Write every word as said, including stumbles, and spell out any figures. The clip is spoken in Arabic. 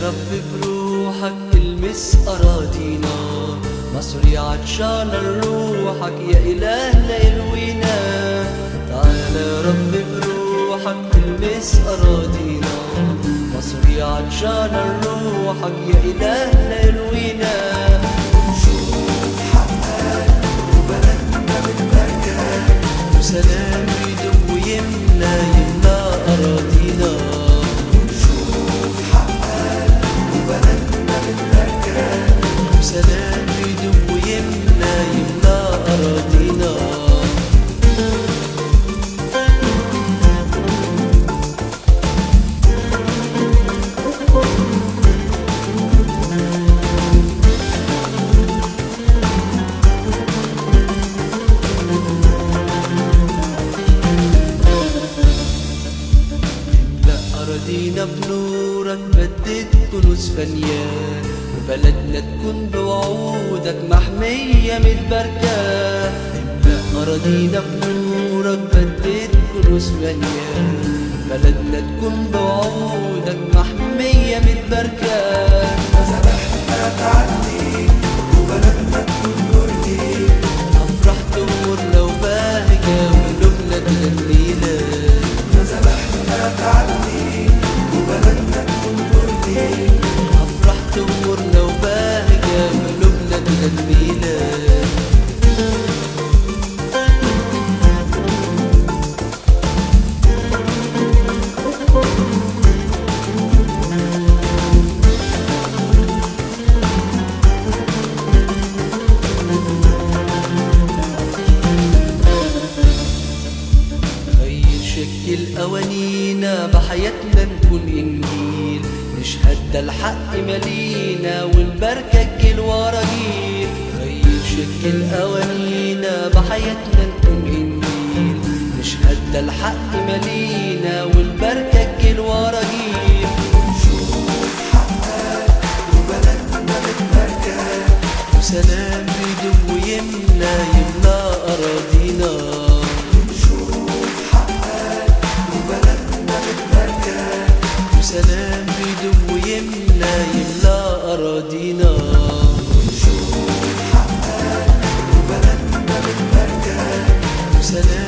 رب بروحك المس أراضينا، مصر عطشانة لروحك يا إلهنا يروينا. تعالى يا رب بروحك المس أراضينا، مصر عطشانة لروحك يا إلهنا يروينا. نشوف حقك وبلدنا بالبركات، وسلام يدوم ويملى يملى أراضينا. نشوف حقك وبلدنا بالبركات، وسلام يدوم ويملى يملى أراضينا. أراضينا بنورك بدد كنوز فنيان، وبلدنا تكون بوعودك محمية متباركة. املأ أراضينا بنورك بدد كنوز فنيان، بلدنا تكون بوعودك محمية متباركة. ذبحنا تعدي وبلدنا تكون جردي، أفرح تمورنا وبهجة وقلوبنا تغنيلك. ذبحنا تعدي وبلدنا تكون جردي، أفرح تمورنا وبهجة وقلوبنا تغنيلك. شكل قوانينا بحياتنا نكون إنجيل، نشهد ده الحق مالينا والبركة تجيل ورا جيل. غير شكل قوانينا بحياتنا نكون إنجيل، نشهد ده الحق مالينا والبركة تجيل ورا جيل. نشوف حقك وبلدنا بالبركات، وسلام يدوم ويملى يملى أراضينا. وسلام يدوم ويملى يملى أراضينا. نشوف حقك وبلدنا بالبركات، وسلام